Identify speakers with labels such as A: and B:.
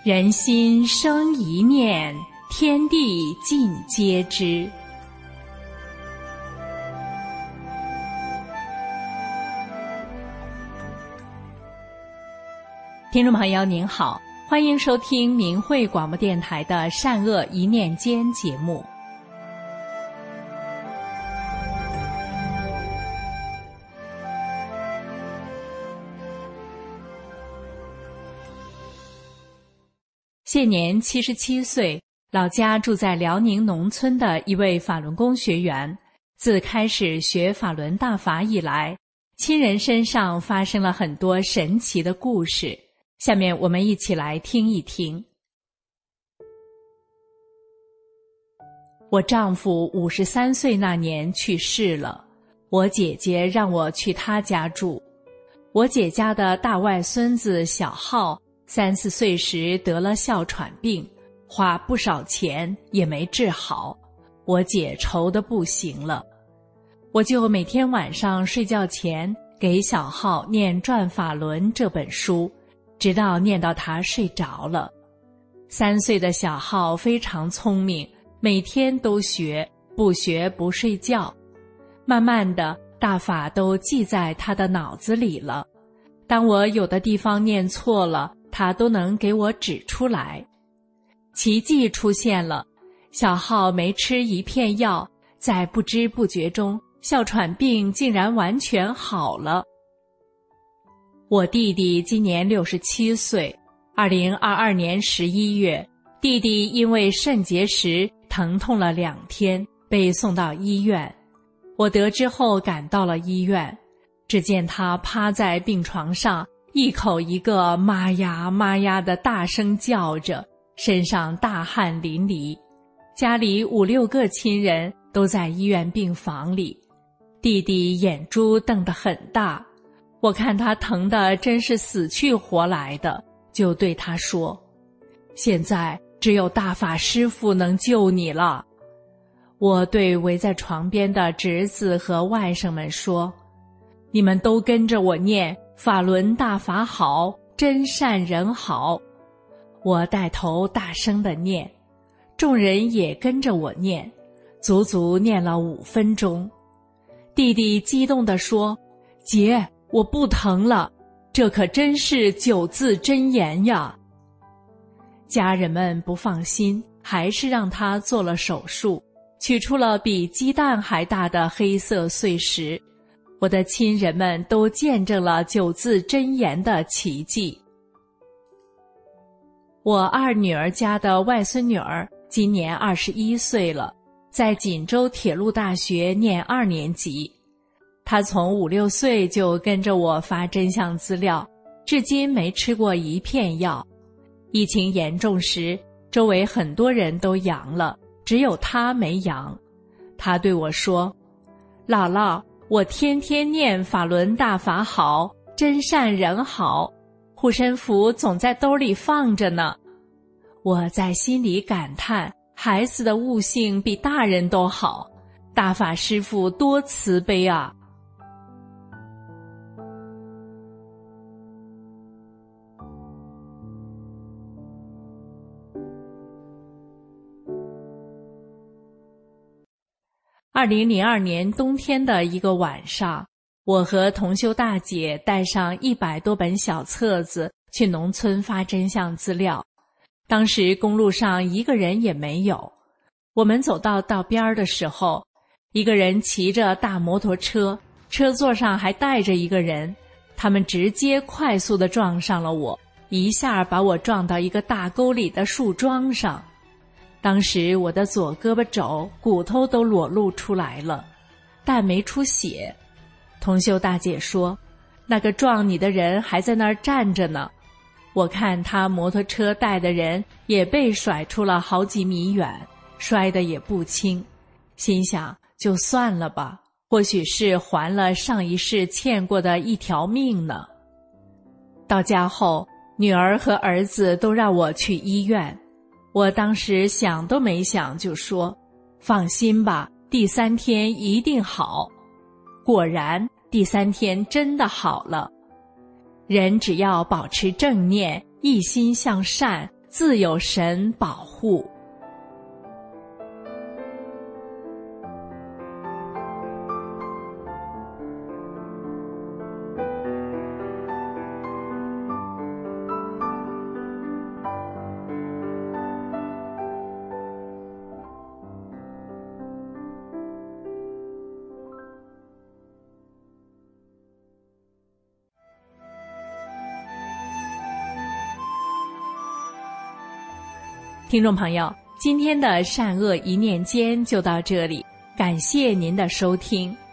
A: 人心生一念，天地尽皆知。听众朋友您好，欢迎收听明慧广播电台的善恶一念间节目。现年77岁，老家住在辽宁农村的一位法轮功学员，自开始学法轮大法以来，亲人身上发生了很多神奇的故事。下面我们一起来听一听。我丈夫53岁那年去世了，我姐姐让我去她家住。我姐家的大外孙子小浩3、4岁时得了哮喘病，花不少钱也没治好，我姐愁得不行了。我就每天晚上睡觉前给小浩念《转法轮》这本书，直到念到他睡着了。3岁的小浩非常聪明，每天都学，不学不睡觉。慢慢的，大法都记在他的脑子里了。当我有的地方念错了，他都能给我指出来。奇迹出现了，小浩没吃一片药，在不知不觉中，哮喘病竟然完全好了。我弟弟今年67岁，2022年11月，弟弟因为肾结石疼痛了2天，被送到医院。我得知后赶到了医院，只见他趴在病床上，一口一个妈呀妈呀的大声叫着，身上大汗淋漓。家里5、6个亲人都在医院病房里，弟弟眼珠瞪得很大，我看他疼得真是死去活来的，就对他说：现在只有大法师父能救你了。我对围在床边的侄子和外甥们说：你们都跟着我念法轮大法好，真善人好。我带头大声地念，众人也跟着我念，足足念了5分钟。弟弟激动地说：姐，我不疼了，这可真是9字真言呀。家人们不放心，还是让他做了手术，取出了比鸡蛋还大的黑色碎石。我的亲人们都见证了9字真言的奇迹。我2女儿家的外孙女儿今年21岁了，在锦州铁路大学念2年级。她从5、6岁就跟着我发真相资料，至今没吃过一片药。疫情严重时，周围很多人都阳了，只有她没阳。她对我说：姥姥，我天天念法轮大法好，真善人好，护身符总在兜里放着呢。我在心里感叹，孩子的悟性比大人都好，大法师父多慈悲啊。2002年冬天的一个晚上，我和同修大姐带上100多本小册子去农村发真相资料。当时公路上一个人也没有。我们走到道边的时候，一个人骑着大摩托车，车座上还带着一个人，他们直接快速地撞上了我，一下把我撞到一个大沟里的树桩上。当时我的左胳膊肘骨头都裸露出来了，但没出血。同修大姐说，那个撞你的人还在那儿站着呢。我看他摩托车带的人也被甩出了好几米远，摔得也不轻，心想就算了吧，或许是还了上一世欠过的一条命呢。到家后，女儿和儿子都让我去医院。我当时想都没想就说，放心吧，第3天一定好。果然第3天真的好了。人只要保持正念，一心向善， 自有神保护。听众朋友，今天的善恶一念间就到这里，感谢您的收听，